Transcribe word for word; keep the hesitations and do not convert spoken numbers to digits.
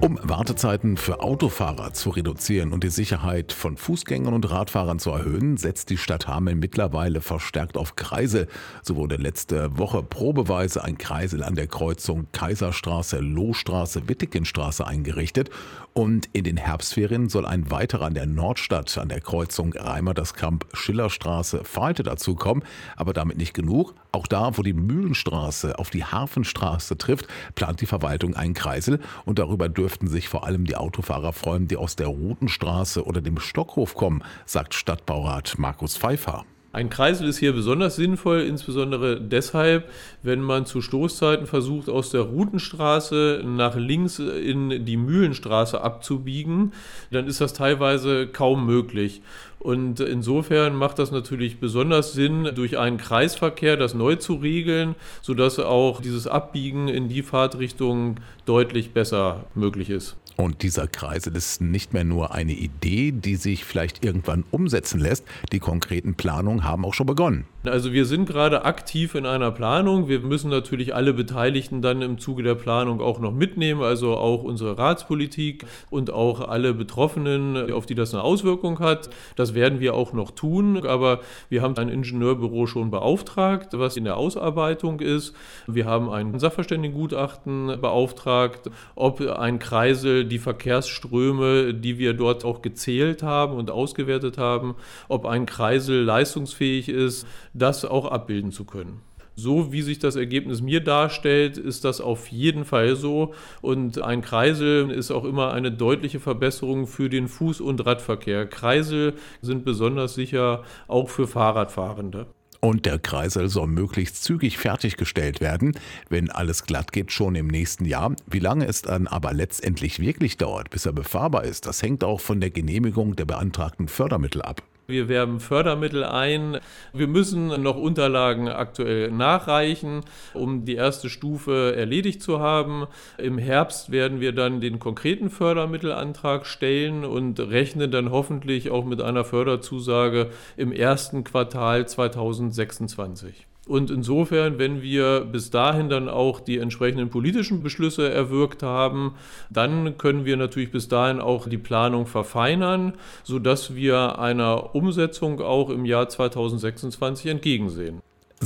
Um Wartezeiten für Autofahrer zu reduzieren und die Sicherheit von Fußgängern und Radfahrern zu erhöhen, setzt die Stadt Hameln mittlerweile verstärkt auf Kreisel. So wurde letzte Woche probeweise ein Kreisel an der Kreuzung Kaiserstraße-Lohstraße-Wittekenstraße eingerichtet. Und in den Herbstferien soll ein weiterer an der Nordstadt an der Kreuzung Reimertaskamp-Schillerstraße-Falte dazukommen. Aber damit nicht genug. Auch da, wo die Mühlenstraße auf die Hafenstraße trifft, plant die Verwaltung einen Kreisel. Und darüber dürften sich vor allem die Autofahrer freuen, die aus der Rutenstraße oder dem Stockhof kommen, sagt Stadtbaurat Markus Pfeiffer. Ein Kreisel ist hier besonders sinnvoll, insbesondere deshalb, wenn man zu Stoßzeiten versucht, aus der Rutenstraße nach links in die Mühlenstraße abzubiegen, dann ist das teilweise kaum möglich. Und insofern macht das natürlich besonders Sinn, durch einen Kreisverkehr das neu zu regeln, sodass auch dieses Abbiegen in die Fahrtrichtung deutlich besser möglich ist. Und dieser Kreisel ist nicht mehr nur eine Idee, die sich vielleicht irgendwann umsetzen lässt. Die konkreten Planungen haben auch schon begonnen. Also wir sind gerade aktiv in einer Planung. Wir müssen natürlich alle Beteiligten dann im Zuge der Planung auch noch mitnehmen, also auch unsere Ratspolitik und auch alle Betroffenen, auf die das eine Auswirkung hat. Das werden wir auch noch tun, aber wir haben ein Ingenieurbüro schon beauftragt, was in der Ausarbeitung ist. Wir haben ein Sachverständigengutachten beauftragt, ob ein Kreisel die Verkehrsströme, die wir dort auch gezählt haben und ausgewertet haben, ob ein Kreisel leistungsfähig ist, das auch abbilden zu können. So wie sich das Ergebnis mir darstellt, ist das auf jeden Fall so. Und ein Kreisel ist auch immer eine deutliche Verbesserung für den Fuß- und Radverkehr. Kreisel sind besonders sicher auch für Fahrradfahrende. Und der Kreisel soll möglichst zügig fertiggestellt werden, wenn alles glatt geht, schon im nächsten Jahr. Wie lange es dann aber letztendlich wirklich dauert, bis er befahrbar ist, das hängt auch von der Genehmigung der beantragten Fördermittel ab. Wir werben Fördermittel ein. Wir müssen noch Unterlagen aktuell nachreichen, um die erste Stufe erledigt zu haben. Im Herbst werden wir dann den konkreten Fördermittelantrag stellen und rechnen dann hoffentlich auch mit einer Förderzusage im ersten Quartal zweitausendsechsundzwanzig. Und insofern, wenn wir bis dahin dann auch die entsprechenden politischen Beschlüsse erwirkt haben, dann können wir natürlich bis dahin auch die Planung verfeinern, sodass wir einer Umsetzung auch im Jahr zweitausendsechsundzwanzig entgegensehen.